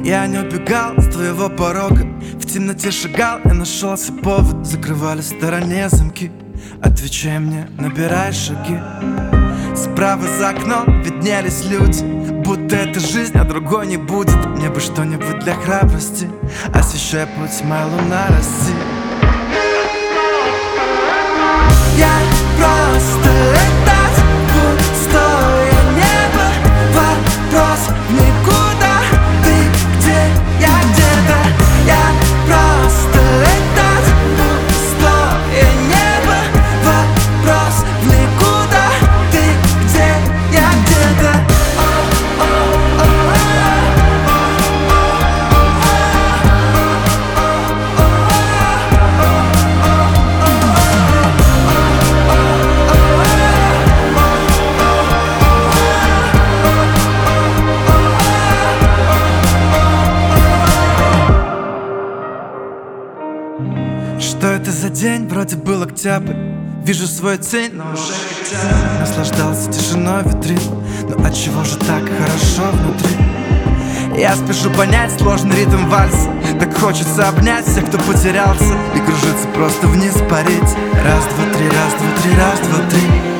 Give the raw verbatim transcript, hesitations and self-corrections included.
Я не убегал с твоего порога, в темноте шагал и нашелся повод. Закрывали в стороне замки, отвечай мне, набирай шаги. Справа за окном виднелись люди, будто это жизнь, а другой не будет. Мне бы что-нибудь для храбрости, освещай путь, моя луна, расти. Я просто летать в пустое небо, вопрос никуда, ты где, я где-то. Я просто летать в пустое небо, вопрос никуда, ты где, я где-то. Что это за день? Вроде был октябрь. Вижу свою тень, но уже хотя наслаждался тишиной витрин. Но отчего же так хорошо внутри? Я спешу понять сложный ритм вальса. Так хочется обнять всех, кто потерялся, и кружиться просто вниз, парить. Раз, два, три, раз, два, три, раз, два, три.